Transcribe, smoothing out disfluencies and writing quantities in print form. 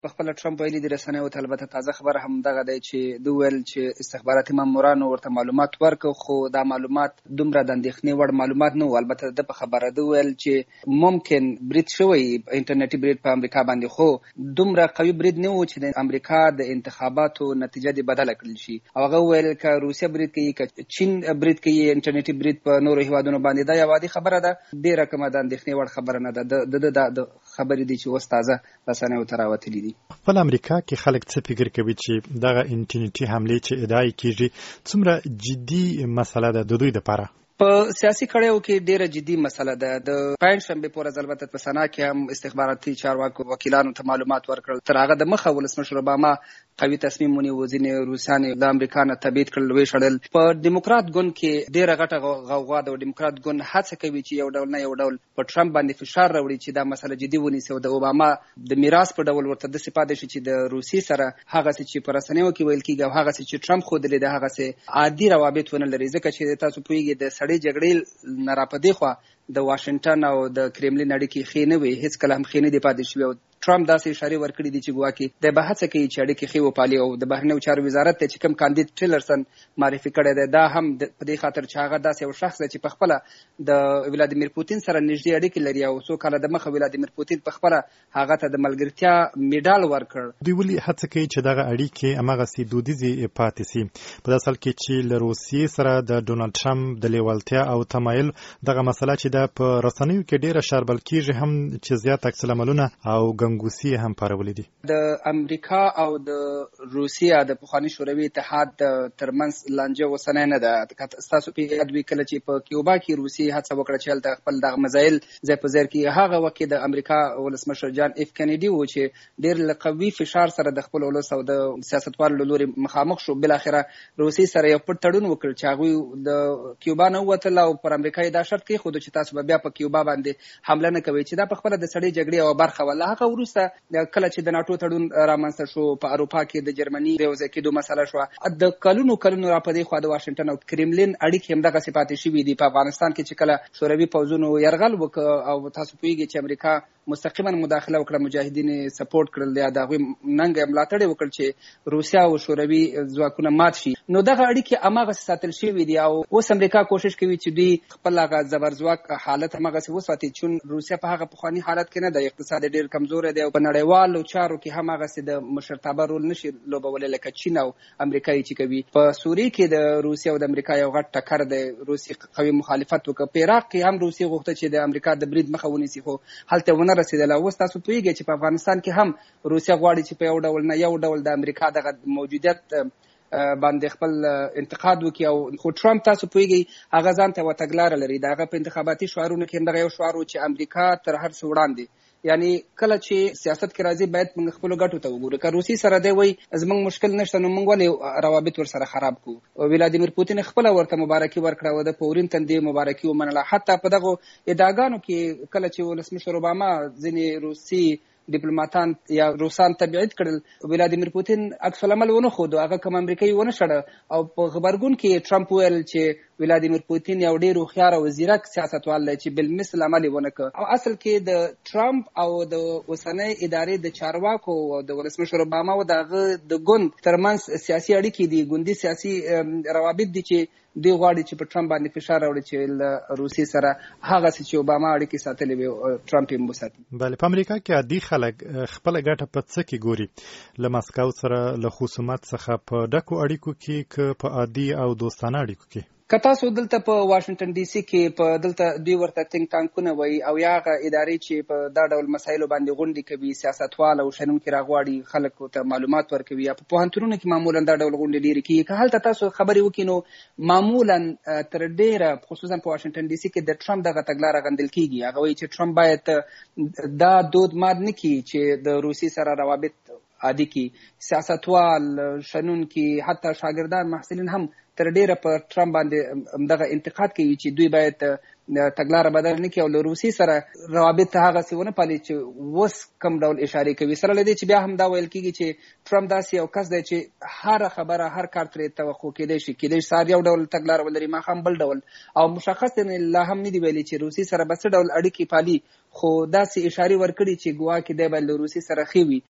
په خپل ټرمپ ویلي د رسنیو ته البته تازه خبر هم دغه دی چې دوی ویل چې استخباراتي مامورانو ورته معلومات ورکړ، خو دا معلومات دومره د اندېښنې وړ معلومات نه وو. البته د په خبره ده ویل چې ممکن برید شوی انټرنیټي برید په امریکا باندې، خو دومره قوي برید نه وو چې د امریکا د انتخاباتو نتیجه دې بدله کړل شي. او هغه ویل که روسیه برید کوي، که چین برید کوي انټرنیټي برید په نورو هیوادونو باندې، دا یو عادي خبره ده، ډېره کومه د اندېښنې وړ خبره نه ده. د خبرې دي چې اوس تازه رسنیو ته راوتلي دي. خپل امریکا کې خلک څه فکر کوي چې دغه انټرنیټي حملې چې ادعا کیږي څومره جدي مسله ده د دوی لپاره؟ په سیاسي کړیو کې ډیره جدي مسله ده. د پنځشنبه پر ورځ البته په سنا کې هم استخباراتي چارواکو وکیلانو ته معلومات ورکړل. تر هغه د مخه ولسمشر اوباما قوي تصمیم ونیو، ځینې روسیان د امریکا نه تبعید کړل، ویې شړل. په دیموکرات ګوند کې ډیره غټه غوغا ده او دیموکرات ګوند هڅه کوي چې یو ډول نه یو ډول په ټرمپ باندې فشار راوړي چې دا مسله جدي ونیسي او د اوباما د میراث په ډول ورته د سپاده شي چې د روسي سره هغه څه چې په رسنیو کې ویل کیږي او هغه څه چې ټرمپ خو د هغه څه عادي روابط ونه لري. ځکه چې تاسو پوهیږئ د سړې جګړې نه راپدې خوا د واشنگټن او د کرملین اړیکې ښې نه وي، هیڅ کله هم ښې نه دي پاتې شوي. او ټرمپ داسې اشارې ورکړي دي چې ګواکې د به هڅه کوي چې اړیکې ښې وپالي. او د بهرنیو چارو وزارت ته چې کوم کاندید ټیلرسن معرفي کړی دی، دا هم په دې خاطر چې هغه داسې یو شخص دی چې په خپله د ولادیمیر پوتین سره نږدې اړیکې لري او څو کاله د مخه ولادیمیر پوتین په خپله هغه ته د ملګرتیا میډال ورکړ. دوی ولې هڅه کوي چې دغه اړیکې هماغسې دودیزې پاتې سي؟ په داسې حال کې چې له روسیې سره د ډونالډ ټرمپ د لیوالتیا او تمایل دغه مسله چې دا په رسنیو کې ډیره شاربل کیږي، هم چې زیات عکس العملونه او ګنګوسي هم پارولې دي. د امریکا او د روسیې د پخواني شوروي اتحاد ترمنځ لانجه اوسنۍ نه ده. ستاسو په یاد وي کله چې په کیوبا کې روسیې هڅه وکړه چې هلته خپل دغه میزایل ځای په ځای کړي، هغه وخت کې د امریکا ولسمشر جان اف کینیډي و چې ډېر له قوي فشار سره د خپل ولس او د سیاستوالو له لورې مخامخ شو. بالاخره روسیې سره یو پټ تړون وکړ چې هغوی د کیوبا نه ووتل او پر امریکا یې دا شرط کېښود چې تاسو به بیا په کیوبا باندې حمله نه کوي، چې دا په خپله د سړې جګړې یوه برخه وه. له هغه وروسته کله چې د ناټو تړون رامنځته شو، په اروپا کې د جرمني د یوځای کېدو مسله شوه. د کلونو را په دې خوا د واشنګټن او کرملین اړیکې همدغسې پاتې شوي دي. په افغانستان کې چې کله شوروي پوځونو یرغل وکړ او تاسو پوهیږئ چې امریکا مستقیما مداخله وکړه، مجاهدین سپورټ کړل، یا د هغوی ننګ یې ملاتړ یې وکړ چې روسیه او شوروي ځواکونه مات شي. نو دغه اړیکې هماغسې ساتل شوي دي او اوس امریکا کوشش کوي چې دوی خپل هغه زبرځواک حالت هماغسې وساتي، چون روسیه په هغه پخواني حالت کې نه ده، اقتصاد ډېر کمزوری دی او په نړیوالو چارو کې هم هغسې د مشرتابه رول نشي لوبولی لکه چین او امریکا یې چې کوي. په سوریې کې د روسیه او د امریکا یو غټ ټکر دی، روسیې قوي مخالفت وکړ. په عراق کې هم روسیې غوښته چې د امریکا د برید مخه ونیسي، خو هلته ونه رسېدله. اوس تاسو پوهیږئ چې په افغانستان کې هم روسیه غواړي چې په یو ډول نه یو ډول د امریکا دغه موجودیت باندې خپل انتقاد وکړي. او خو ټرمپ تاسو پوهیږئ هغه ځان ته یوه تګلاره لري، د هغه په انتخاباتي شعارونو کې همدغه یو شعار و چې امریکا تر هر څه وړاندې. یعنی کله چې سیاست کې راځي باید موږ خپلو ګټو ته وګورو. که روسي سره دی وایي زموږ مشکل نشته، نو موږ ولې روابط ورسره خراب کړو؟ ولادیمیر پوتین خپله ورته مبارکي ورکړه او د په ورین تندې مبارکي ومنله. حتی په دغو ادعاګانو کې کله چې ولسمشر اوباما ځینې روسي ډیپلوماتان یا روسان تبعید کړل، ولادیمیر پوتین عکس العمل ونه ښود، هغه کوم امریکایي ونه شړه. او په غبرګون کې ټرمپ ویل چې ولادیمیر پوتین یو ډېر هوښیار او ځیرک سیاستوال دی چې بالمثل عمل یې ونه کړ. او اصل کې د ټرمپ او د اوسنۍ ادارې د چارواکو او د ولسمشر اوباما او د هغه د ګوند ترمنځ سیاسي اړیکې دي، ګوندي سیاسي روابط دي چې دوی غواړي چې په ټرمپ باندې فشار راوړي چې له روسیې سره هغسې چې اوباما اړیکې ساتلې وي ټرمپ یې وساتي. بله، په امریکا کې عادي خلک خپله ګټه په څه کې ګوري؟ له مسکو سره له خصومت څخه په ډکو اړیکو کې که په عادي او دوستانه اړیکو کې؟ که تاسو دلته په واشنګټن ډي سي کې په دلته دوی ورته تینک ټانکونه وایي او یا هغه ادارې چې په دا ډول مسایلو باندې غونډې کوي، سیاستوال او شنونکي راغواړي خلکو ته معلومات ورکوي، یا په پوهنتونونو کې معمولا دا ډول غونډې ډېرې کېږي. که هلته تاسو خبرې وکړئ نو معمولا تر ډېره خصوصا په واشنګټن ډي سي کې د ټرمپ دغه تګلاره غندل کېږي. هغه وایي چې ټرمپ باید دا دود مات نه کړي چې د روسیې سره روابط عادي کړي. سیاستوال، شنونکي، حتی شاګردان، محصلین هم تر ډیره په ټرمپ باندې دغه انتقاد کوي چې دوی باید تګلاره بدل نه کړي او له روسیې سره روابط هغسې ونه پالي چې اوس کوم ډول اشارې کوي. سره له دې چې بیا هم دا ویل کېږي چې ټرمپ داسې یو کس دی چې هره خبره هر کار ترې توقع کېدی شي سهار یو ډول تګلاره ولري، ماښام بل ډول، او مشخص لا هم نه دي ویلي چې روسیې سره به څه ډول اړیکې پالي، خو داسې اشارې ورکړي چې ګواکې دی باید له روسیې سره ښې وي.